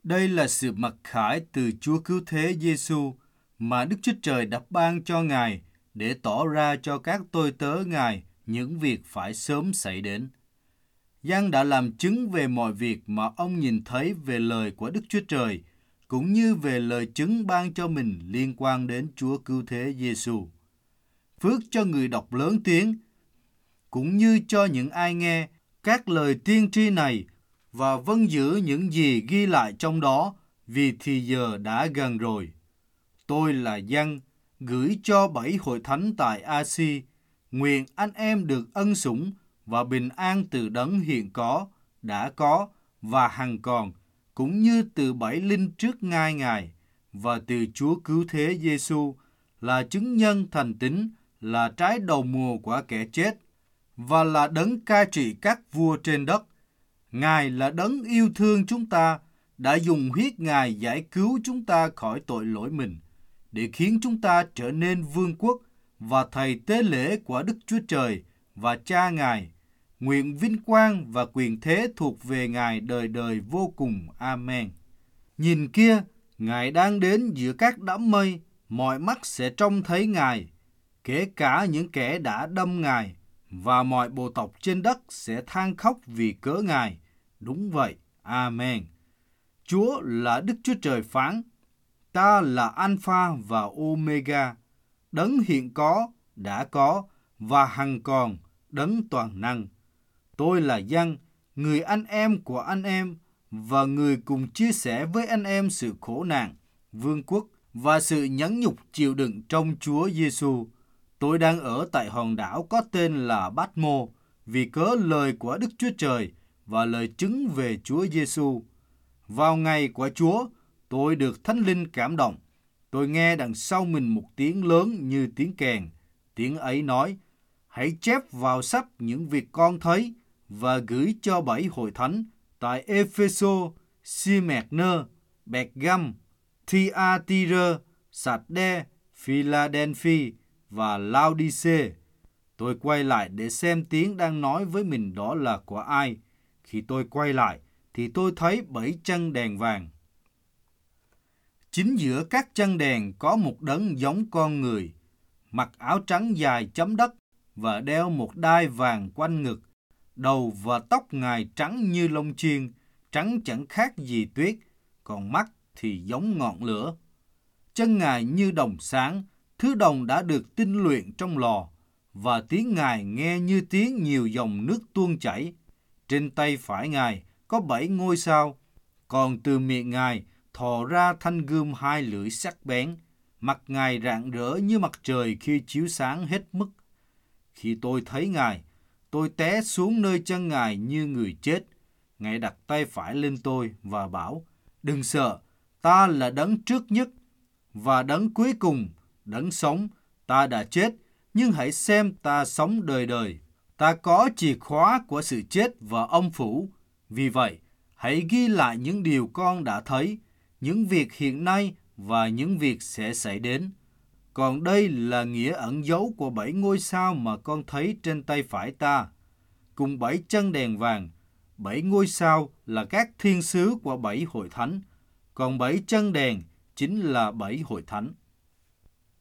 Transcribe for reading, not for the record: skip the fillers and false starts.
Đây là sự mặc khải từ Chúa Cứu Thế Giêsu mà Đức Chúa Trời đã ban cho Ngài để tỏ ra cho các tôi tớ Ngài những việc phải sớm xảy đến. Giăng đã làm chứng về mọi việc mà ông nhìn thấy về lời của Đức Chúa Trời, cũng như về lời chứng ban cho mình liên quan đến Chúa Cứu Thế Giêsu. Phước cho người đọc lớn tiếng, cũng như cho những ai nghe các lời tiên tri này và vâng giữ những gì ghi lại trong đó, vì thì giờ đã gần rồi. Tôi là Giăng, gửi cho 7 hội thánh tại Asi, nguyện anh em được ân sủng và bình an từ đấng hiện có, đã có và hằng còn, cũng như từ 7 linh trước ngai Ngài, và từ Chúa Cứu Thế Giêsu là chứng nhân thành tín, là trái đầu mùa của kẻ chết, và là đấng cai trị các vua trên đất. Ngài là đấng yêu thương chúng ta, đã dùng huyết Ngài giải cứu chúng ta khỏi tội lỗi mình, để khiến chúng ta trở nên vương quốc và thầy tế lễ của Đức Chúa Trời và Cha Ngài. Nguyện vinh quang và quyền thế thuộc về Ngài đời đời vô cùng. Amen. Nhìn kia, Ngài đang đến giữa các đám mây, mọi mắt sẽ trông thấy Ngài, kể cả những kẻ đã đâm Ngài, và mọi bộ tộc trên đất sẽ than khóc vì cớ Ngài. Đúng vậy. Amen. Chúa là Đức Chúa Trời phán: Ta là Alpha và Omega, đấng hiện có, đã có và hằng còn, đấng toàn năng. Tôi là Giăng, người anh em của anh em và người cùng chia sẻ với anh em sự khổ nạn, vương quốc và sự nhẫn nhục chịu đựng trong Chúa Giêsu. Tôi đang ở tại hòn đảo có tên là Bát-mô vì cớ lời của Đức Chúa Trời và lời chứng về Chúa Giêsu. Vào ngày của Chúa, tôi được Thánh Linh cảm động. Tôi nghe đằng sau mình một tiếng lớn như tiếng kèn. Tiếng ấy nói: Hãy chép vào sách những việc con thấy và gửi cho 7 hội thánh tại Epheso, Smyrna, Pergam, Thyatira, Sardes, Philadelphia và Laodice. Tôi quay lại để xem tiếng đang nói với mình đó là của ai. Khi tôi quay lại thì tôi thấy 7 chân đèn vàng. Chính giữa các chân đèn có một đấng giống con người, mặc áo trắng dài chấm đất và đeo một đai vàng quanh ngực. Đầu và tóc Ngài trắng như lông chiên, trắng chẳng khác gì tuyết, còn mắt thì giống ngọn lửa. Chân Ngài như đồng sáng, thứ đồng đã được tinh luyện trong lò, và tiếng Ngài nghe như tiếng nhiều dòng nước tuôn chảy. Trên tay phải Ngài có 7 ngôi sao, còn từ miệng Ngài thò ra thanh gươm 2 lưỡi sắc bén. Mặt Ngài rạng rỡ như mặt trời khi chiếu sáng hết mức. Khi tôi thấy Ngài, tôi té xuống nơi chân Ngài như người chết. Ngài đặt tay phải lên tôi và bảo: Đừng sợ, ta là đấng trước nhất và đấng cuối cùng, đấng sống. Ta đã chết, nhưng hãy xem ta sống đời đời. Ta có chìa khóa của sự chết và âm phủ. Vì vậy, hãy ghi lại những điều con đã thấy, những việc hiện nay và những việc sẽ xảy đến. Còn đây là nghĩa ẩn dấu của 7 ngôi sao mà con thấy trên tay phải ta, cùng 7 chân đèn vàng. 7 ngôi sao là các thiên sứ của 7 hội thánh, còn 7 chân đèn chính là 7 hội thánh.